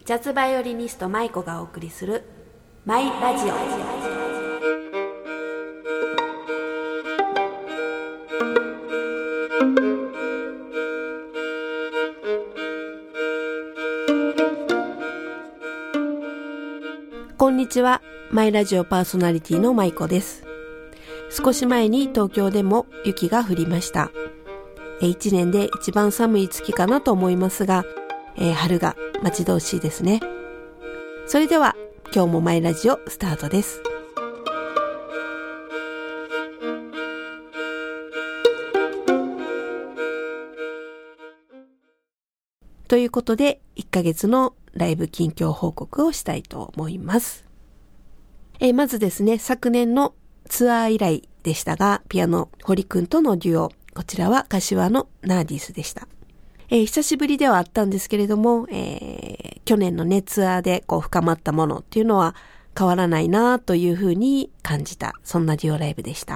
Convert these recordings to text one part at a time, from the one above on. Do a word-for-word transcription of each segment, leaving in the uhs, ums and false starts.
ジャズバイオリニスト舞子がお送りするマイラジオ。こんにちは、マイラジオパーソナリティの舞子です。少し前に東京でも雪が降りました。一年で一番寒い月かなと思いますが、えー、春が待ち遠しいですね。それでは今日もマイラジオスタートです。ということでいっかげつのライブ近況報告をしたいと思います。えー、まずですね、昨年のツアー以来でしたが、ピアノ堀くんとのデュオ、こちらは柏のナーディスでした。えー、久しぶりではあったんですけれども、えー、去年のねツアーでこう深まったものっていうのは変わらないなというふうに感じた、そんなデュオライブでした。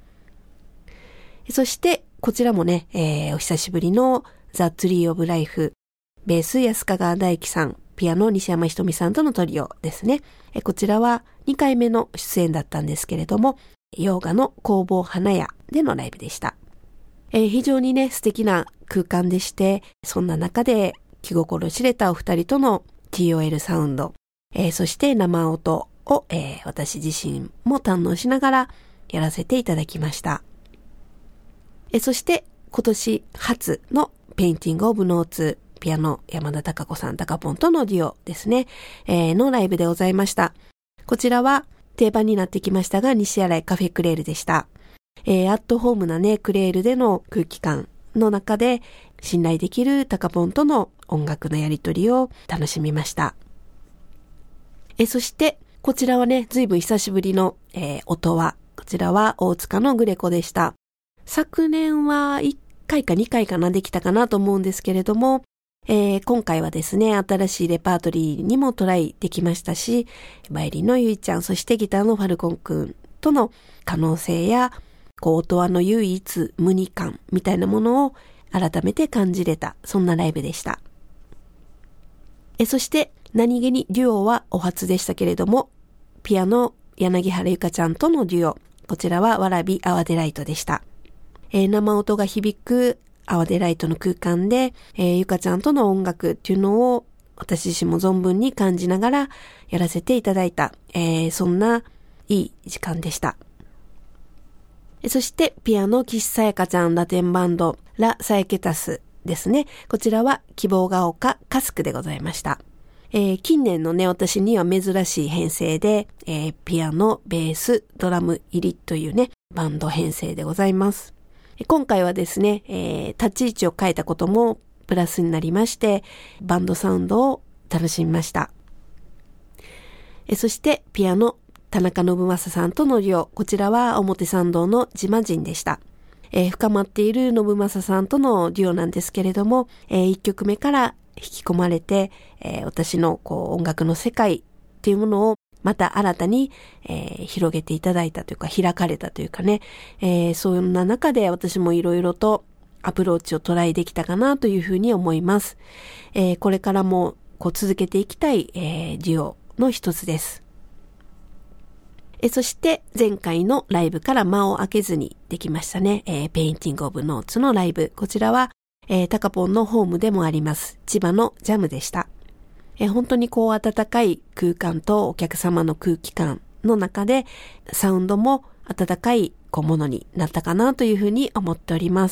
そしてこちらもね、えー、お久しぶりのザ・ツリー・オブ・ライフ、ベース安川大樹さん、ピアノ西山ひとみさんとのトリオですね。えー、こちらはにかいめの出演だったんですけれども、洋画の工房花屋でのライブでした。えー、非常にね素敵な空間でして、そんな中で気心知れたお二人との ティーオーエル サウンド、えー、そして生音を、えー、私自身も堪能しながらやらせていただきました。えー、そして今年初のペインティングオブノーツ、ピアノ山田貴子さん、タカポンとのデュオですね、えー、のライブでございました。こちらは定番になってきましたが、西新井カフェクレールでした。えー、アットホームなねクレールでの空気感の中で信頼できるタカポンとの音楽のやり取りを楽しみました。えー、そしてこちらはね随分久しぶりの、えー、音はこちらは大塚のグレコでした。昨年はいっかいかにかいかなできたかなと思うんですけれども、えー、今回はですね新しいレパートリーにもトライできましたし、バイオリンのゆいちゃん、そしてギターのファルコンくんとの可能性やこう音羽の唯一無二感みたいなものを改めて感じれた、そんなライブでした。えそして何気にデュオはお初でしたけれども、ピアノ柳原ゆかちゃんとのデュオ、こちらはわらびアワデライトでした。えー、生音が響くアワデライトの空間で、えー、ゆかちゃんとの音楽っていうのを私自身も存分に感じながらやらせていただいた、えー、そんないい時間でした。そしてピアノ岸さやかちゃんラテンバンドラ・サエケタスですね。こちらは希望が丘カスクでございました。えー、近年のね私には珍しい編成で、えー、ピアノ、ベース、ドラム入りというねバンド編成でございます。今回はですね、えー、立ち位置を変えたこともプラスになりまして、バンドサウンドを楽しみました。えー、そしてピアノ田中信正さんとのデュオ、こちらは表参道の自慢人でした。えー、深まっている信正さんとのデュオなんですけれども、えー、いっきょくめから引き込まれて、えー、私のこう音楽の世界っていうものをまた新たに、えー、広げていただいたというか開かれたというかね、えー、そんな中で私もいろいろとアプローチをトライできたかなというふうに思います。えー、これからもこう続けていきたい、えー、デュオの一つです。えそして前回のライブから間を空けずにできましたね、えー、ペインティングオブノーツのライブ、こちらは、えー、タカポンのホームでもあります千葉のジャムでした。えー、本当にこう温かい空間とお客様の空気感の中でサウンドも温かいこうものになったかなというふうに思っております。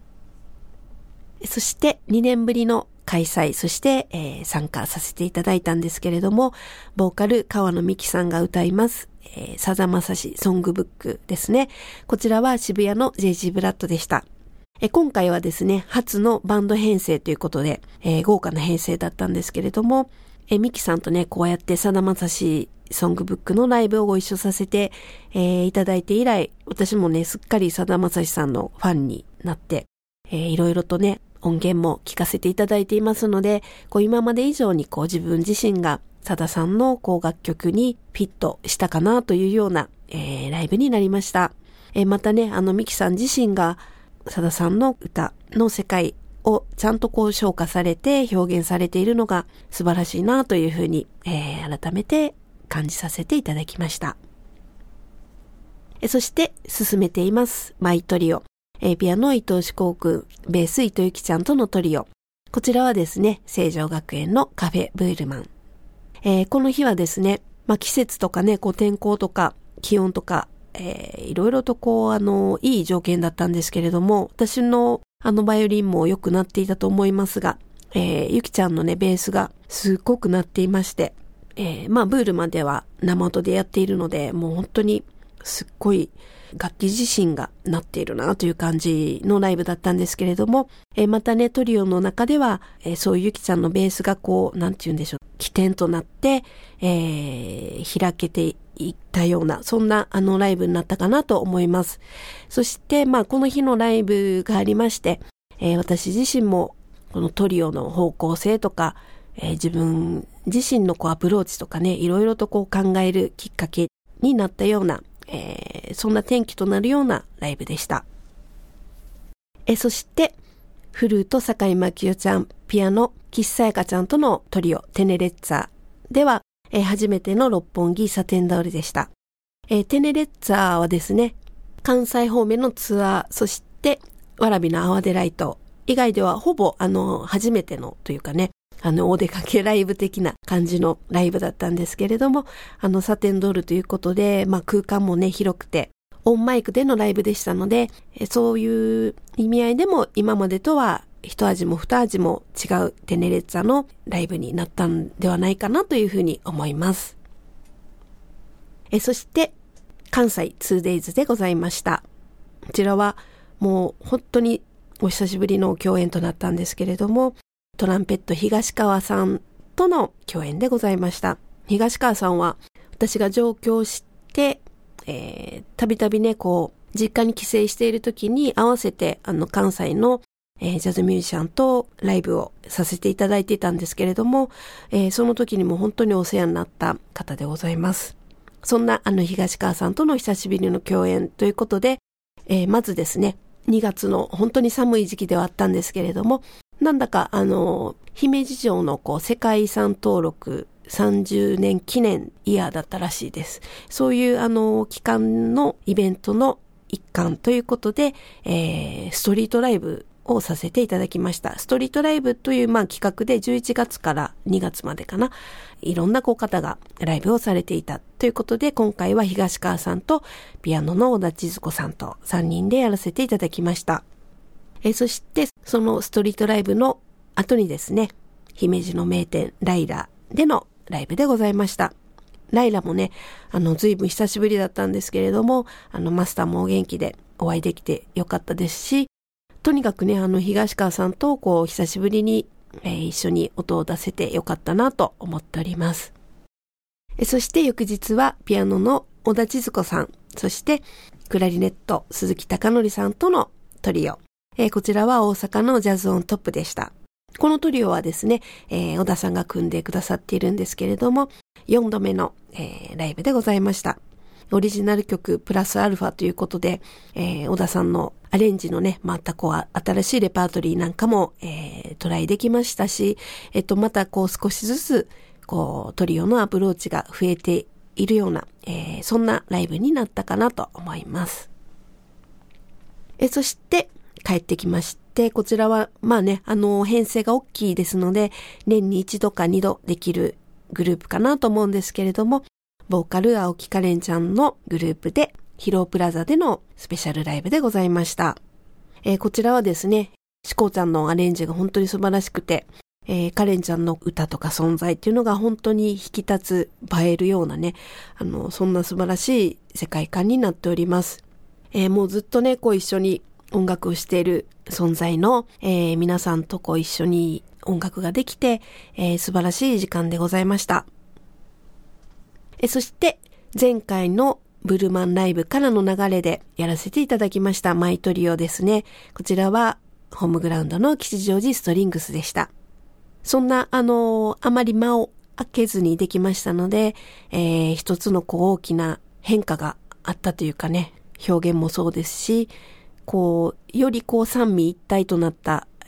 そしてにねんぶりの開催、そして、えー、参加させていただいたんですけれども、ボーカル川野美希さんが歌いますえー、さだまさしソングブックですね。こちらは渋谷の ジェイジー ブラッドでした。え今回はですね初のバンド編成ということで、えー、豪華な編成だったんですけれども、えミキさんとねこうやってさだまさしソングブックのライブをご一緒させて、えー、いただいて以来、私もねすっかりさだまさしさんのファンになって、えー、いろいろとね音源も聞かせていただいていますので、こう今まで以上にこう自分自身がさださんのこう楽曲にフィットしたかなというような、えー、ライブになりました。えー、またねあのミキさん自身がさださんの歌の世界をちゃんとこう消化されて表現されているのが素晴らしいなというふうに、えー、改めて感じさせていただきました。えそして進めていますマイトリオ、えー、ピアノ伊藤志功くん、ベース伊藤由紀ちゃんとのトリオ。こちらはですね、成城学園のカフェブールマン。えー、この日はですね、まあ、季節とかね、こう天候とか気温とか、えー、いろいろとこうあのいい条件だったんですけれども、私のあのバイオリンも良くなっていたと思いますが、えー、ゆきちゃんのねベースがすっごくなっていまして、えー、まあブールマンでは生音でやっているので、もう本当にすっごい楽器自身がなっているなという感じのライブだったんですけれども、えー、またねトリオの中では、えー、そういうゆきちゃんのベースがこうなんて言うんでしょう、起点となって、えー、開けていったような、そんなあのライブになったかなと思います。そしてまあこの日のライブがありまして、えー、私自身もこのトリオの方向性とか、えー、自分自身のこうアプローチとかね、いろいろとこう考えるきっかけになったような、えー、そんな転機となるようなライブでした。えー、そしてフルート坂井真紀代ちゃん、ピアノ岸さやかちゃんとのトリオテネレッツァでは、えー、初めての六本木サテンダールでした。えー、テネレッツァはですね、関西方面のツアー、そしてわらびのアワデライト以外ではほぼあの初めてのというかね、あのお出かけライブ的な感じのライブだったんですけれども、あのサテンドールということで、まあ空間もね広くてオンマイクでのライブでしたので、そういう意味合いでも今までとは一味も二味も違うテネレッツァのライブになったんではないかなというふうに思います。えそして関西 ツーデイズ でございました。こちらはもう本当にお久しぶりの共演となったんですけれども、トランペット東川さんとの共演でございました。東川さんは私が上京してえー、たびたびねこう実家に帰省している時に合わせてあの関西の、えー、ジャズミュージシャンとライブをさせていただいていたんですけれども、えー、その時にも本当にお世話になった方でございます。そんなあの東川さんとの久しぶりの共演ということで、えー、まずですねにがつの本当に寒い時期ではあったんですけれども、なんだかあの姫路城のこう世界遺産登録さんじゅうねん記念イヤーだったらしいです。そういうあの期間のイベントの一環ということで、えー、ストリートライブをさせていただきました。ストリートライブというまあ企画でじゅういちがつからにがつまでかな、いろんなこう方がライブをされていたということで、今回は東川さんとピアノの小田千鶴子さんとさんにんでやらせていただきました。えー、そしてそのストリートライブの後にですね、姫路の名店ライラでのライブでございました。ライラもね、あの、ずいぶん久しぶりだったんですけれども、あの、マスターもお元気でお会いできてよかったですし、とにかくね、あの、東川さんとこう、久しぶりに、えー、一緒に音を出せてよかったなと思っております。えそして翌日は、ピアノの小田千鶴子さん、そして、クラリネット鈴木貴則さんとのトリオ。えー、こちらは大阪のジャズオントップでした。このトリオはですね、えー、小田さんが組んでくださっているんですけれども、よんどめの、えー、ライブでございました。オリジナル曲プラスアルファということで、えー、小田さんのアレンジのね、またこう新しいレパートリーなんかも、えー、トライできましたし、えっとまたこう少しずつこうトリオのアプローチが増えているような、えー、そんなライブになったかなと思います。えそして帰ってきまして、こちらはまあね、あの編成が大きいですので、年に一度か二度できるグループかなと思うんですけれども、ボーカル青木かれんちゃんのグループでヒロープラザでのスペシャルライブでございました。えー、こちらはですね、しこうちゃんのアレンジが本当に素晴らしくて、えー、かれんちゃんの歌とか存在っていうのが本当に引き立つ、映えるようなね、あのそんな素晴らしい世界観になっております。えー、もうずっとねこう一緒に音楽をしている存在の、えー、皆さんとこう一緒に音楽ができて、えー、素晴らしい時間でございました。えー、そして前回のブルマンライブからの流れでやらせていただきましたマイトリオですね。こちらはホームグラウンドの吉祥寺ストリングスでした。そんなあのー、あまり間を空けずにできましたので、えー、一つのこう大きな変化があったというかね、表現もそうですし、こうよりこう三位一体となった、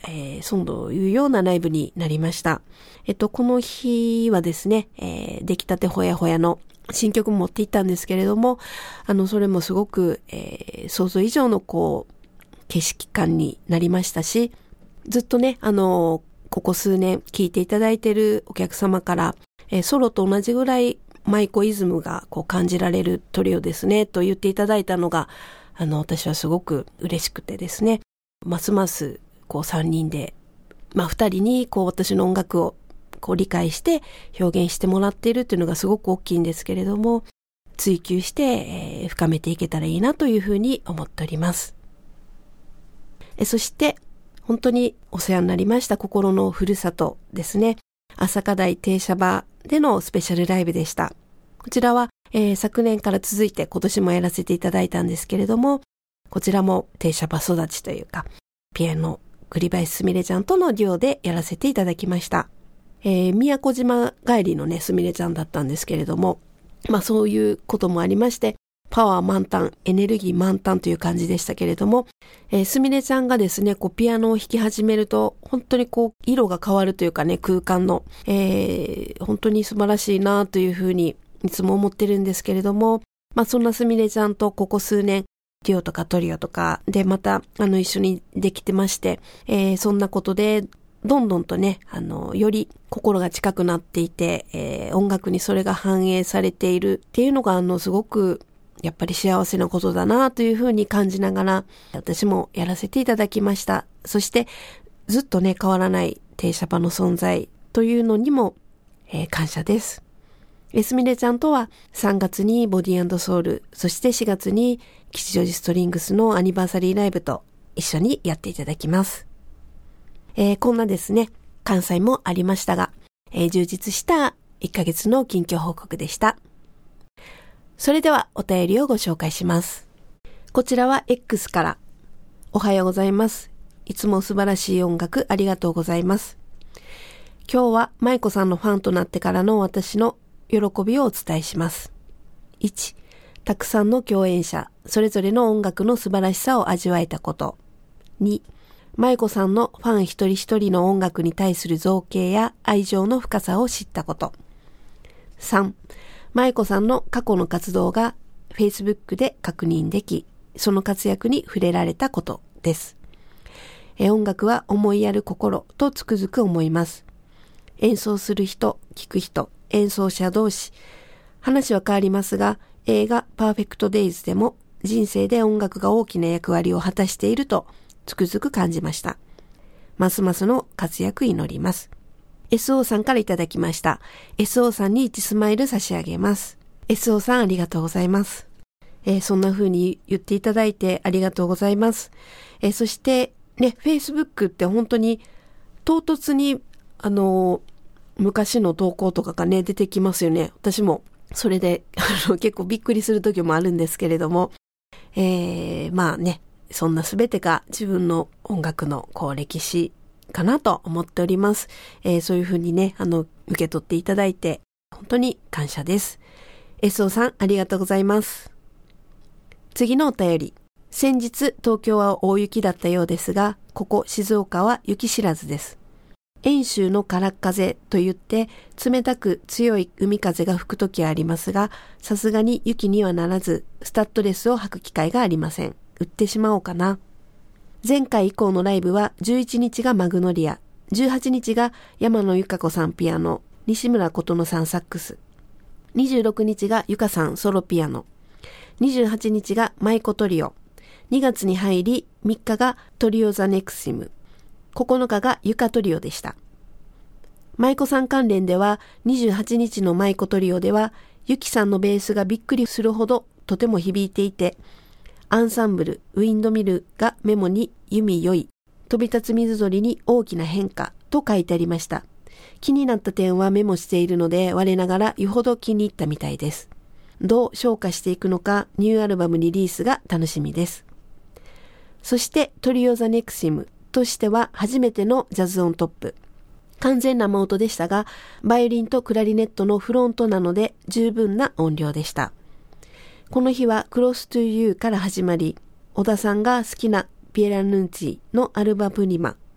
えー、そういうようなライブになりました。えっと、この日はですね、えー、出来たてほやほやの新曲も持っていったんですけれども、あの、それもすごく、えー、想像以上のこう、景色感になりましたし、ずっとね、あの、ここ数年聴いていただいているお客様から、えー、ソロと同じぐらいマイコイズムがこう感じられるトリオですね、と言っていただいたのが、あの、私はすごく嬉しくてですね、ますます、こうさんにんで、まあふたりにこう私の音楽をこう理解して表現してもらっているというのがすごく大きいんですけれども、追求して、えー、深めていけたらいいなというふうに思っております。えそして本当にお世話になりました心のふるさとですね、朝霞台停車場でのスペシャルライブでした。こちらは、えー、昨年から続いて今年もやらせていただいたんですけれども、こちらも停車場育ちというか、ピアノ栗林すみれちゃんとのデュオでやらせていただきました。えー、宮古島帰りのねすみれちゃんだったんですけれども、まあそういうこともありまして、パワー満タン、エネルギー満タンという感じでしたけれども、えー、すみれちゃんがですね、こうピアノを弾き始めると、本当にこう色が変わるというかね、空間の、えー、本当に素晴らしいなというふうにいつも思ってるんですけれども、まあそんなすみれちゃんとここ数年、デュオとかトリオとかでまたあの一緒にできてまして、えー、そんなことでどんどんとね、あの、より心が近くなっていて、えー、音楽にそれが反映されているっていうのが、あの、すごく、やっぱり幸せなことだなというふうに感じながら、私もやらせていただきました。そして、ずっとね、変わらない停車場の存在というのにも、えー、感謝です。えすみれちゃんとはさんがつにボディ&ソウル、そしてしがつに吉祥寺ストリングスのアニバーサリーライブと一緒にやっていただきます。えー、こんなですね、関西もありましたが、えー、充実したいっかげつの近況報告でした。それではお便りをご紹介します。こちらは X から、おはようございます。いつも素晴らしい音楽ありがとうございます。今日は舞子さんのファンとなってからの私の喜びをお伝えします。いち、たくさんの共演者、それぞれの音楽の素晴らしさを味わえたこと。に、舞子さんのファン一人一人の音楽に対する造形や愛情の深さを知ったこと。さん、舞子さんの過去の活動が Facebook で確認でき、その活躍に触れられたことです。え音楽は思いやる心とつくづく思います。演奏する人、聴く人、演奏者同士。話は変わりますが、映画パーフェクトデイズでも人生で音楽が大きな役割を果たしているとつくづく感じました。ますますの活躍祈ります。エスオー さんからいただきました。エスオー さんにいちスマイル差し上げます。エスオー さんありがとうございます。えー、そんな風に言っていただいてありがとうございます。えー、そしてね、Facebook って本当に唐突にあのー、昔の投稿とかがね出てきますよね。私もそれであの結構びっくりする時もあるんですけれども、えー、まあね、そんなすべてが自分の音楽のこう歴史かなと思っております。えー、そういうふうにね、あの、受け取っていただいて、本当に感謝です。エスオー さん、ありがとうございます。次のお便り。先日、東京は大雪だったようですが、ここ静岡は雪知らずです。遠州のからっ風といって、冷たく強い海風が吹くときはありますが、さすがに雪にはならず、スタッドレスを履く機会がありません。売ってしまおうかな。前回以降のライブはじゅういちにちがマグノリア、じゅうはちにちが山野由香子さんピアノ、西村琴乃さんサックス、にじゅうろくにちがゆかさんソロピアノ、にじゅうはちにちが舞子トリオ、にがつに入りみっかがトリオザネクシム、ここのかがゆかトリオでした。舞子さん関連ではにじゅうはちにちの舞子トリオではゆきさんのベースがびっくりするほどとても響いていて、アンサンブル、ウィンドミルがメモに弓良い、飛び立つ水鳥に大きな変化と書いてありました。気になった点はメモしているので、我ながらよほど気に入ったみたいです。どう消化していくのか、ニューアルバムリリースが楽しみです。そしてトリオザネクシムとしては初めてのジャズオントップ。完全生音でしたが、バイオリンとクラリネットのフロントなので十分な音量でした。この日はクロストゥユーから始まり、小田さんが好きなピエラ・ヌンチのアルバプリマ、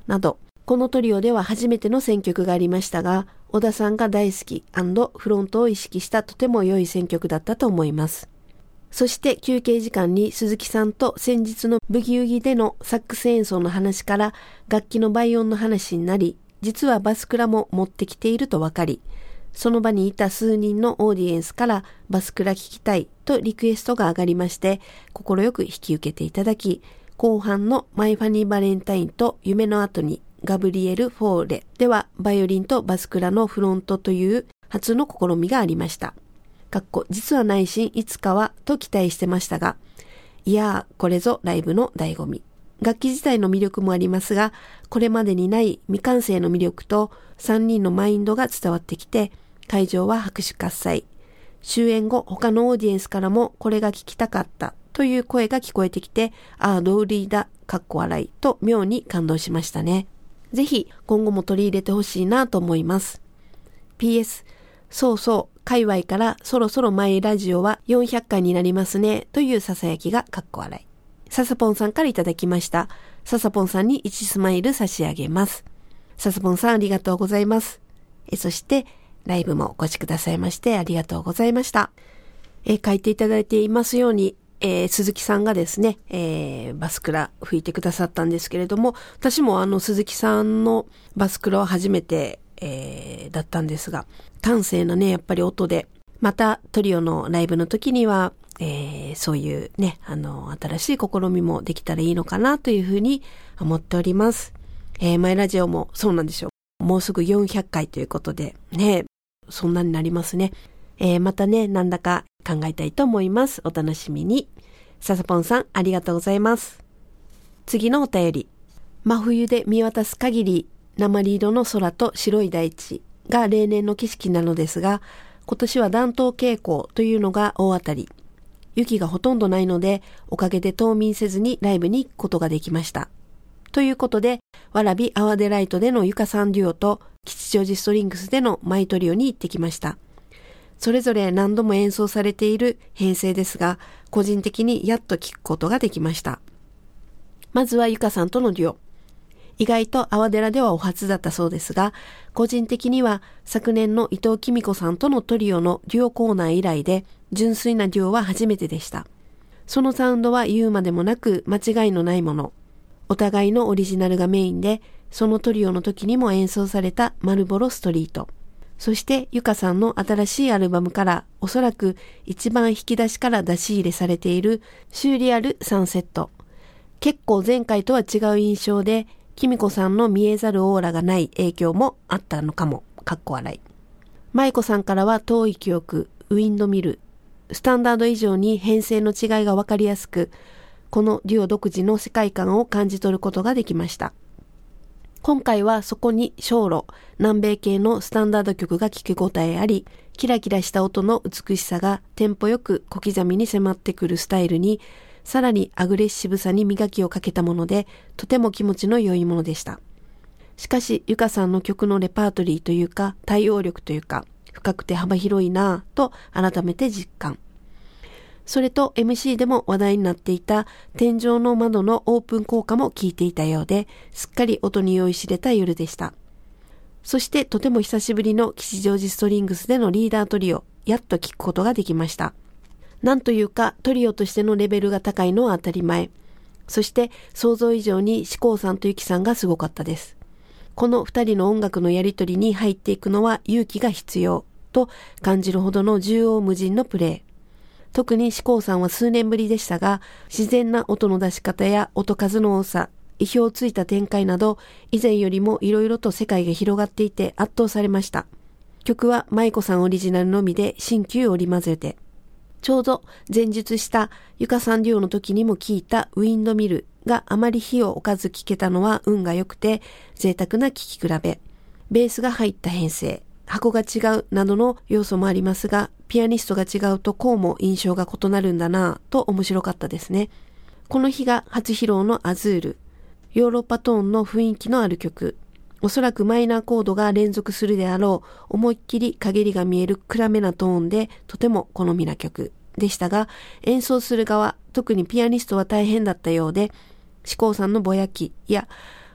など、このトリオでは初めての選曲がありましたが、小田さんが大好き&フロントを意識したとても良い選曲だったと思います。そして休憩時間に鈴木さんと先日のブギウギでのサックス演奏の話から楽器の倍音の話になり、実はバスクラも持ってきていると分かり、その場にいた数人のオーディエンスからバスクラ聴きたいとリクエストが上がりまして、快く引き受けていただき、後半のマイファニーバレンタインと夢の後にガブリエル・フォーレではバイオリンとバスクラのフロントという初の試みがありました。かっこ実は内心いつかはと期待してましたが、いやーこれぞライブの醍醐味。楽器自体の魅力もありますが、これまでにない未完成の魅力とさんにんのマインドが伝わってきて、会場は拍手喝采。終演後他のオーディエンスからもこれが聞きたかったという声が聞こえてきて、ああ同類だかっこ笑いと妙に感動しましたね。ぜひ今後も取り入れてほしいなと思います。ピーエス そうそう界隈からそろそろマイラジオはよんひゃっかいになりますねというささやきがかっこ笑い。ササポンさんからいただきました。ササポンさんにいちスマイル差し上げます。ササポンさんありがとうございます。えそしてライブもお越しくださいましてありがとうございました。え書いていただいていますように、えー、鈴木さんがですね、えー、バスクラ吹いてくださったんですけれども、私もあの鈴木さんのバスクラは初めて、えー、だったんですが、端正なねやっぱり音で、またトリオのライブの時には、えー、そういうねあの新しい試みもできたらいいのかなというふうに思っております。えー、マイラジオもそうなんでしょう。もうすぐよんひゃっかいということでね、そんなになりますね。えー、またねなんだか考えたいと思います。お楽しみに。ササポンさんありがとうございます。次のお便り。真冬で見渡す限り鉛色の空と白い大地が例年の景色なのですが、今年は暖冬傾向というのが大当たり。雪がほとんどないので、おかげで冬眠せずにライブに行くことができました。ということで、わらびアワデライトでのゆかさんデュオと吉祥寺ストリングスでのマイトリオに行ってきました。それぞれ何度も演奏されている編成ですが、個人的にやっと聴くことができました。まずはゆかさんとのデュオ。意外とアワデラではお初だったそうですが、個人的には昨年の伊藤紀美子さんとのトリオのデュオコーナー以来で、純粋なデュオは初めてでした。そのサウンドは言うまでもなく間違いのないもの。お互いのオリジナルがメインで、そのトリオの時にも演奏されたマルボロストリート。そしてゆかさんの新しいアルバムからおそらく一番引き出しから出し入れされているシューリアルサンセット。結構前回とは違う印象で、きみこさんの見えざるオーラがない影響もあったのかも。かっこ笑い。舞子さんからは遠い記憶、ウィンドミル。スタンダード以上に編成の違いがわかりやすく、このデュオ独自の世界観を感じ取ることができました。今回はそこに小路、南米系のスタンダード曲が聴き応えあり、キラキラした音の美しさがテンポよく小刻みに迫ってくるスタイルに、さらにアグレッシブさに磨きをかけたもので、とても気持ちの良いものでした。しかし、ゆかさんの曲のレパートリーというか、対応力というか、深くて幅広いなぁと改めて実感。それと エムシー でも話題になっていた天井の窓のオープン効果も効いていたようで、すっかり音に酔いしれた夜でした。そしてとても久しぶりの吉祥寺ストリングスでのリーダートリオ、やっと聞くことができました。なんというかトリオとしてのレベルが高いのは当たり前。そして想像以上に志功さんとゆきさんがすごかったです。この二人の音楽のやりとりに入っていくのは勇気が必要と感じるほどの縦横無尽のプレー。特に志功さんは数年ぶりでしたが、自然な音の出し方や音数の多さ、意表をついた展開など、以前よりもいろいろと世界が広がっていて圧倒されました。曲は舞子さんオリジナルのみで新旧織り交ぜて、ちょうど前述したゆかさんデュオの時にも聴いたウィンドミルがあまり火を置かず聴けたのは運が良くて、贅沢な聴き比べ、ベースが入った編成、箱が違うなどの要素もありますが、ピアニストが違うとこうも印象が異なるんだなぁと面白かったですね。この日が初披露のアズール、ヨーロッパトーンの雰囲気のある曲、おそらくマイナーコードが連続するであろう思いっきり陰りが見える暗めなトーンでとても好みな曲でしたが、演奏する側、特にピアニストは大変だったようで、志功さんのぼやきや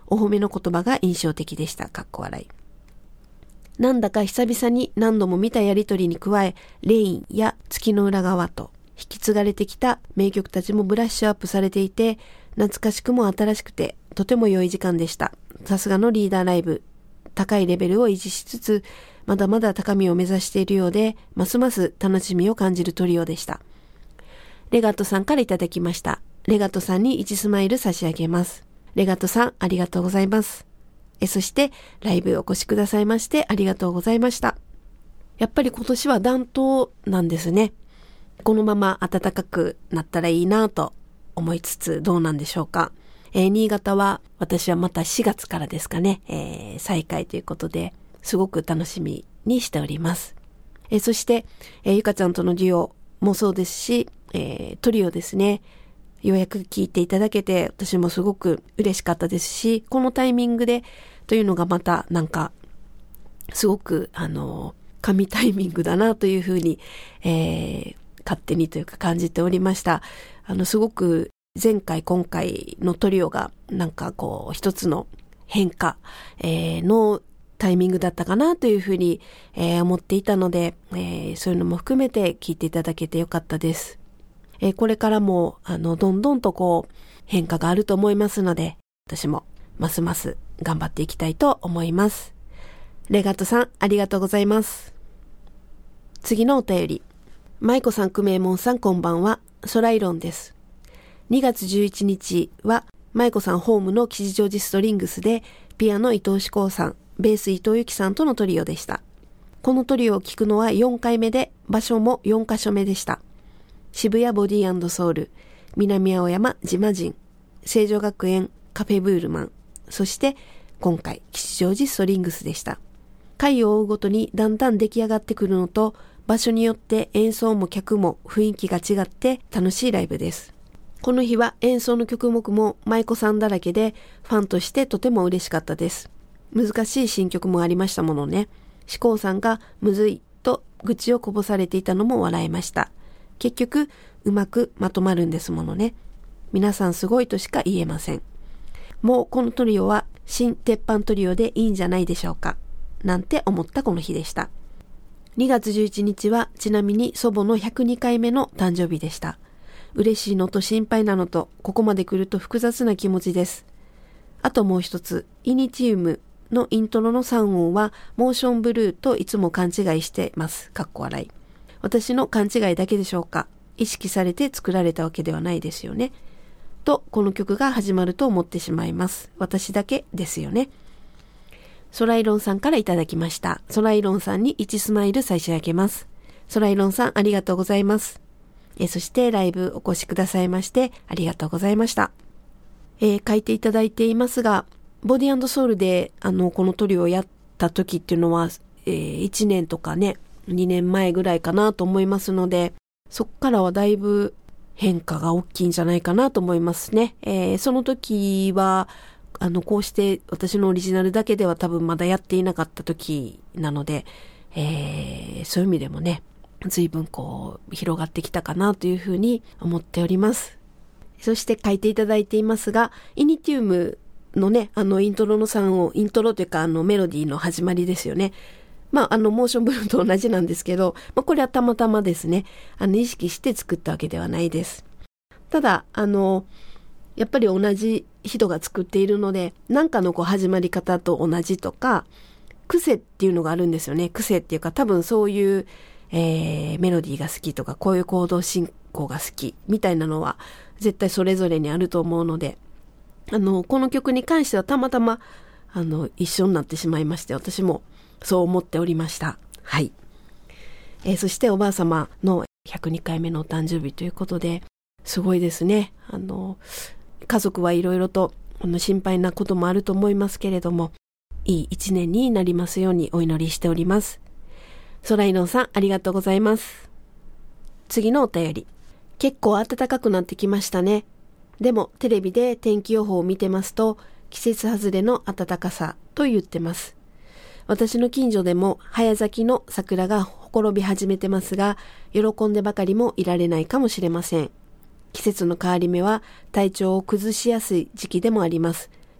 お褒めの言葉が印象的でした。かっこ笑い。なんだか久々に何度も見たやりとりに加え、レインや月の裏側と引き継がれてきた名曲たちもブラッシュアップされていて、懐かしくも新しくてとても良い時間でした。さすがのリーダーライブ。高いレベルを維持しつつ、まだまだ高みを目指しているようで、ますます楽しみを感じるトリオでした。レガットさんからいただきました。レガットさんにいちスマイル差し上げます。レガットさん、ありがとうございます。え、そして、ライブお越しくださいましてありがとうございました。やっぱり今年は暖冬なんですね。このまま暖かくなったらいいなと思いつつ、どうなんでしょうか。えー、新潟は私はまたしがつからですかね、えー、再開ということで、すごく楽しみにしております。えー、そして、えー、ゆかちゃんとのデュオもそうですし、えー、トリオですね。ようやく聞いていただけて、私もすごく嬉しかったですし、このタイミングでというのがまたなんか、すごく、あの、神タイミングだなというふうに、えー、勝手にというか感じておりました。あの、すごく前回今回のトリオがなんかこう、一つの変化、えー、のタイミングだったかなというふうに、えー、思っていたので、えー、そういうのも含めて聞いていただけてよかったです。えー、これからも、あの、どんどんとこう、変化があると思いますので、私もますます頑張っていきたいと思います。レガットさん、ありがとうございます。次のお便り。舞子さん、くめいもんさん、こんばんは。ソライロンです。にがつじゅういちにちは、舞子さんホームの吉祥寺ストリングスで、ピアノ伊藤志功さん、ベース伊藤由紀さんとのトリオでした。このトリオを聞くのはよんかいめで、場所もよんかしょめでした。渋谷ボディ&ソウル、南青山ジマジン、成城学園カフェブールマン、そして今回吉祥寺ストリングスでした。回を追うごとにだんだん出来上がってくるのと、場所によって演奏も客も雰囲気が違って楽しいライブです。この日は演奏の曲目も舞子さんだらけで、ファンとしてとても嬉しかったです。難しい新曲もありましたものね。志功さんがむずいと愚痴をこぼされていたのも笑えました。結局うまくまとまるんですものね。皆さんすごいとしか言えません。もうこのトリオは新鉄板トリオでいいんじゃないでしょうか、なんて思ったこの日でした。にがつじゅういちにちはちなみに祖母のひゃくにかいめの誕生日でした。嬉しいのと心配なのと、ここまで来ると複雑な気持ちです。あともう一つ、イニティウムのイントロのさん音はモーションブルーといつも勘違いしてます。かっこ笑い。私の勘違いだけでしょうか。意識されて作られたわけではないですよね。と、この曲が始まると思ってしまいます。私だけですよね。ソライロンさんからいただきました。ソライロンさんにいちスマイル差し上げます。ソライロンさん、ありがとうございます。えそしてライブお越しくださいましてありがとうございました。えー、書いていただいていますが、ボディ&ソウルであのこのトリオをやった時っていうのは、えー、いちねんとかねにねんまえぐらいかなと思いますので、そっからはだいぶ変化が大きいんじゃないかなと思いますね。えー、その時はあのこうして私のオリジナルだけでは多分まだやっていなかった時なので、えー、そういう意味でもね随分こう広がってきたかなというふうに思っております。そして書いていただいていますが、イニティウムのねあのイントロのさんをイントロというかあのメロディーの始まりですよね。まああのモーションブルーと同じなんですけど、まあ、これはたまたまですねあの意識して作ったわけではないです。ただあのやっぱり同じ人が作っているので、なんかのこう始まり方と同じとか癖っていうのがあるんですよね。癖っていうか多分そういうえー、メロディーが好きとかこういう行動進行が好きみたいなのは絶対それぞれにあると思うので、あのこの曲に関してはたまたまあの一緒になってしまいまして、私もそう思っておりました。はい、えー、そしておばあ様のひゃくにかいめのお誕生日ということで、すごいですね。あの家族はいろいろとあの心配なこともあると思いますけれども、いい一年になりますようにお祈りしております。ソライノンさん、ありがとうございます。次のお便り。結構暖かくなってきましたね。でもテレビで天気予報を見てますと、季節外れの暖かさと言ってます。私の近所でも早咲きの桜がほころび始めてますが、喜んでばかりもいられないかもしれません。季節の変わり目は体調を崩しやすい時期でもあります。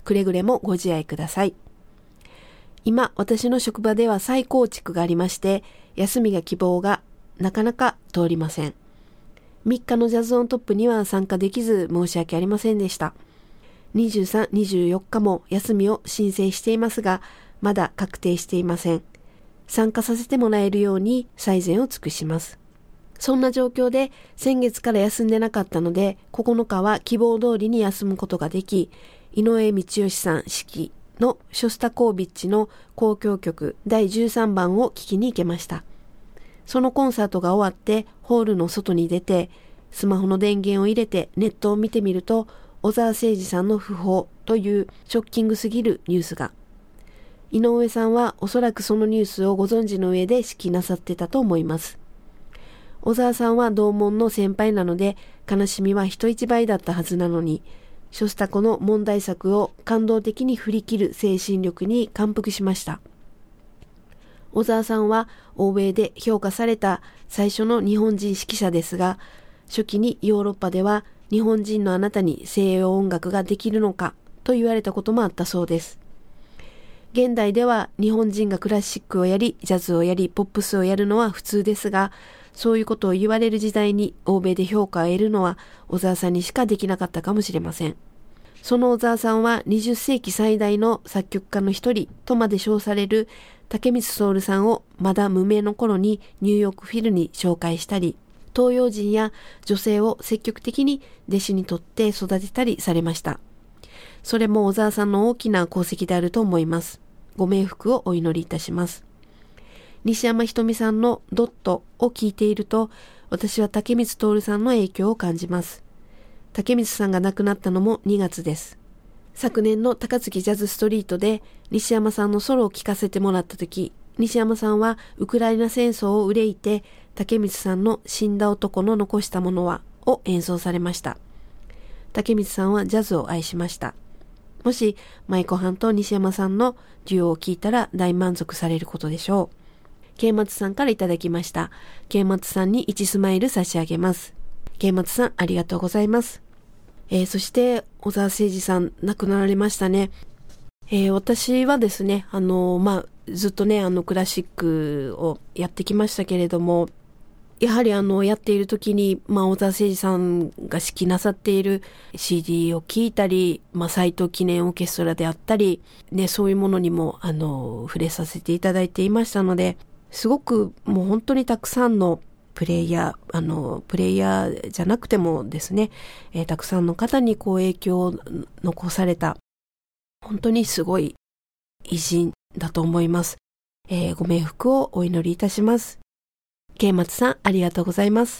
くれぐれもご自愛ください。今、私の職場では再構築がありまして、休みが希望がなかなか通りません。みっかのジャズオントップには参加できず申し訳ありませんでした。にじゅうさん、にじゅうよっかも休みを申請していますが、まだ確定していません。参加させてもらえるように最善を尽くします。そんな状況で先月から休んでなかったので、ここのかは希望通りに休むことができ、井上道義さん指揮のショスタコービッチの交響曲だいじゅうさんばんを聴きに行けました。そのコンサートが終わってホールの外に出て、スマホの電源を入れてネットを見てみると、小沢誠二さんの訃報というショッキングすぎるニュースが。井上さんはおそらくそのニュースをご存知の上で指揮なさってたと思います。小沢さんは同門の先輩なので悲しみは人一倍だったはずなのに、ショスタコの問題作を感動的に振り切る精神力に感服しました。小沢さんは欧米で評価された最初の日本人指揮者ですが、初期にヨーロッパでは日本人のあなたに西洋音楽ができるのかと言われたこともあったそうです。現代では日本人がクラシックをやり、ジャズをやり、ポップスをやるのは普通ですが、そういうことを言われる時代に欧米で評価を得るのは小沢さんにしかできなかったかもしれません。その小沢さんはにじゅっせいき最大の作曲家の一人とまで称される竹光徹さんをまだ無名の頃にニューヨークフィルに紹介したり、東洋人や女性を積極的に弟子にとって育てたりされました。それも小沢さんの大きな功績であると思います。ご冥福をお祈りいたします。西山ひとみさんのドットを聞いていると、私は竹光徹さんの影響を感じます。竹光さんが亡くなったのもにがつです。昨年の高槻ジャズストリートで西山さんのソロを聴かせてもらったとき、西山さんはウクライナ戦争を憂いて、竹光さんの死んだ男の残したものはを演奏されました。竹光さんはジャズを愛しました。もし舞妓はんと西山さんのデュオを聴いたら大満足されることでしょう。慶松さんからいただきました。慶松さんにいちスマイル差し上げます。慶松さんありがとうございます。えー、そして小沢誠二さん亡くなられましたね。えー、私はですね、あのー、まあ、ずっとね、あのクラシックをやってきましたけれども、やはりあのやっている時に、まあ、小沢誠二さんが指揮なさっている シーディー を聴いたり、まあ、斉藤記念オーケストラであったり、ね、そういうものにもあの触れさせていただいていましたので、すごくもう本当にたくさんのプレイヤー、あのプレイヤーじゃなくてもですね、えー、たくさんの方にこう影響を残された本当にすごい偉人だと思います。えー、ご冥福をお祈りいたします。慶松さんありがとうございます。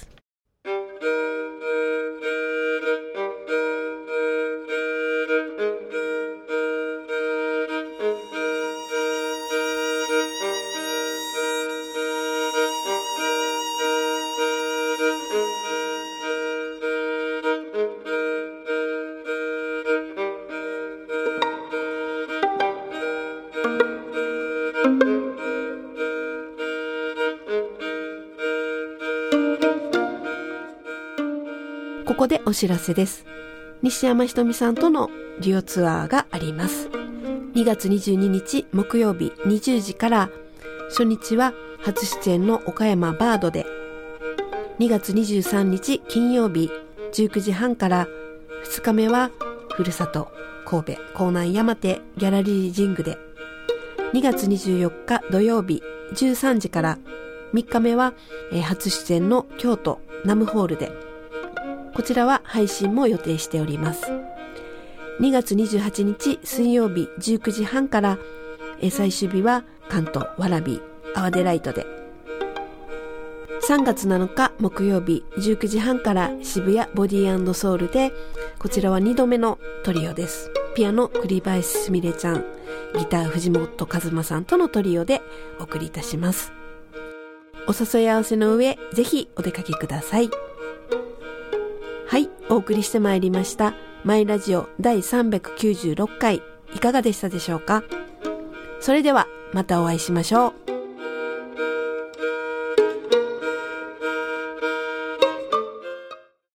ここでお知らせです。西山ひとみさんとのデュオツアーがあります。にがつにじゅうににち木曜日にじゅうじから、初日は初出演の岡山バードで、にがつにじゅうさんにち金曜日じゅうくじはんから、ふつかめはふるさと神戸港南山手ギャラリージングで、にがつにじゅうよっか土曜日じゅうさんじから、みっかめは、えー、初出演の京都ナムホールで、こちらは配信も予定しております。にがつにじゅうはちにち水曜日じゅうくじはんから、え最終日は関東わらびアワデライトで、さんがつなのか木曜日じゅうくじはんから渋谷ボディ&ソウルで、こちらはにどめのトリオです。ピアノ栗林すみれちゃん、ギター藤本和馬さんとのトリオでお送りいたします。お誘い合わせの上、ぜひお出かけください。はい、お送りしてまいりましたマイラジオだいさんびゃくきゅうじゅうろっかい、いかがでしたでしょうか。それではまたお会いしましょう。